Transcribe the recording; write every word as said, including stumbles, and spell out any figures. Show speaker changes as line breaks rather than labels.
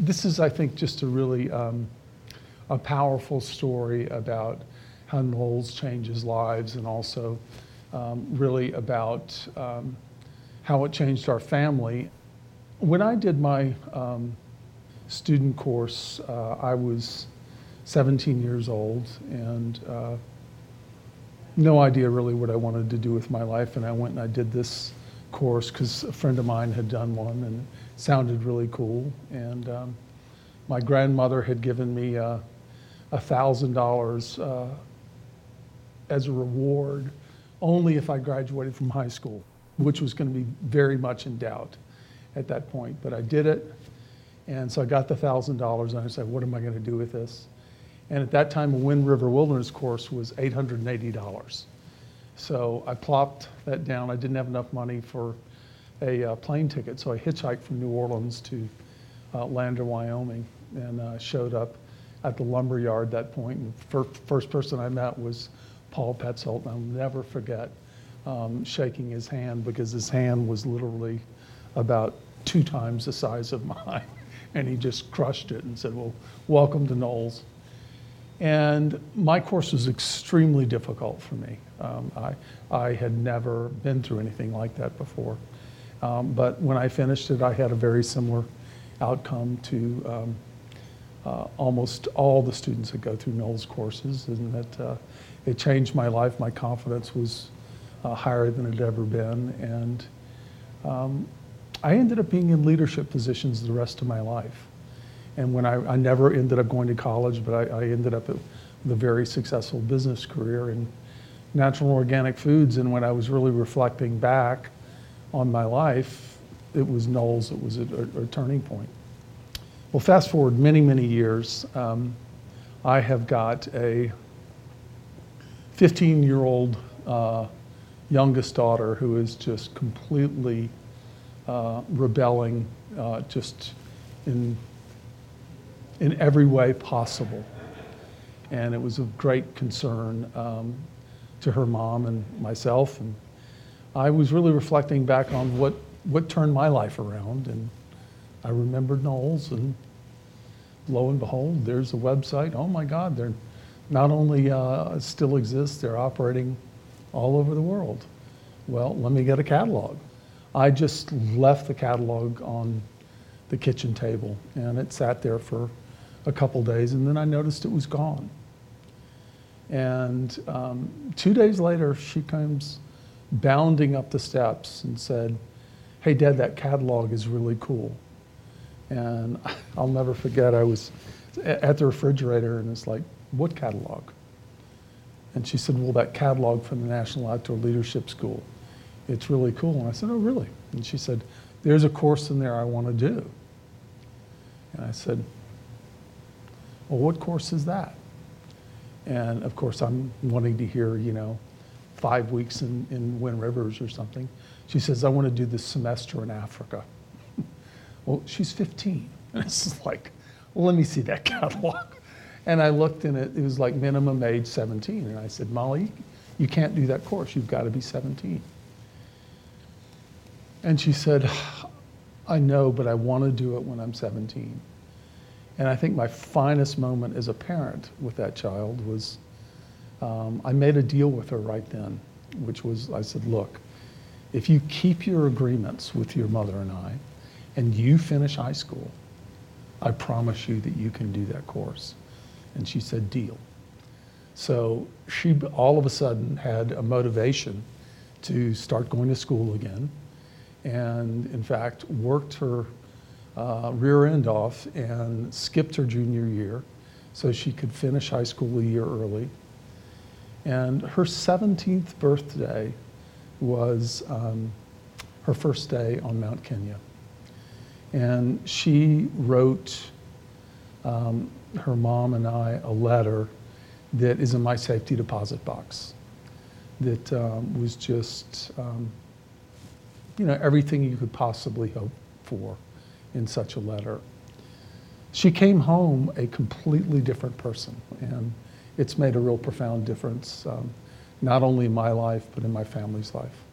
this is, I think, just a really um, a powerful story about how Knowles changes lives, and also um, really about um, how it changed our family. When I did my um, student course, uh, I was seventeen years old, and uh, no idea really what I wanted to do with my life. And I went and I did this course because a friend of mine had done one and it sounded really cool. And um, my grandmother had given me a thousand dollars as a reward only if I graduated from high school, which was going to be very much in doubt at that point. But I did it, and so I got the thousand dollars, and I said, what am I going to do with this? And at that time, a Wind River Wilderness course was eight hundred eighty dollars. So I plopped that down. I didn't have enough money for a uh, plane ticket, so I hitchhiked from New Orleans to uh, Lander, Wyoming, and uh, showed up at the lumber yard that point. And the first person I met was Paul Petzold, and I'll never forget um, shaking his hand, because his hand was literally about two times the size of mine. And he just crushed it and said, well, welcome to Knowles. And my course was extremely difficult for me. Um, I, I had never been through anything like that before. Um, but when I finished it, I had a very similar outcome to um, uh, almost all the students that go through Knowles courses, and that uh, it changed my life. My confidence was uh, higher than it had ever been. And um, I ended up being in leadership positions the rest of my life. And when I, I never ended up going to college, but I, I ended up with a very successful business career in natural and organic foods. And when I was really reflecting back on my life, it was Knowles. It was a, a, a turning point. Well, fast forward many, many years, um, I have got a fifteen-year-old uh, youngest daughter who is just completely uh, rebelling, uh, just in in every way possible. And it was of great concern um, to her mom and myself. And I was really reflecting back on what, what turned my life around. And I remembered Knowles, and lo and behold, there's a website. Oh my God, they're not only uh, still exist, they're operating all over the world. Well, let me get a catalog. I just left the catalog on the kitchen table, and it sat there for a couple days, and then I noticed it was gone. And um, two days later, she comes bounding up the steps and said, hey, Dad, that catalog is really cool. And I'll never forget, I was at the refrigerator, and it's like, what catalog? And she said, well, that catalog from the National Outdoor Leadership School. It's really cool. And I said, oh, really? And she said, there's a course in there I want to do. And I said, well, what course is that? And of course, I'm wanting to hear, you know, five weeks in, in Wind Rivers or something. She says, I want to do this semester in Africa. Well, she's fifteen. And it's like, well, let me see that catalog. And I looked, and it, it was like minimum age seventeen. And I said, Molly, you can't do that course. You've got to be seventeen. And she said, I know, but I want to do it when I'm seventeen. And I think my finest moment as a parent with that child was, um, I made a deal with her right then, which was, I said, look, if you keep your agreements with your mother and I, and you finish high school, I promise you that you can do that course. And she said, deal. So she all of a sudden had a motivation to start going to school again, and in fact worked her uh, rear end off and skipped her junior year so she could finish high school a year early. And her seventeenth birthday was um, her first day on Mount Kenya. And she wrote um, her mom and I a letter that is in my safety deposit box that um, was just, um, you know, everything you could possibly hope for in such a letter. She came home a completely different person, and it's made a real profound difference, um, not only in my life, but in my family's life.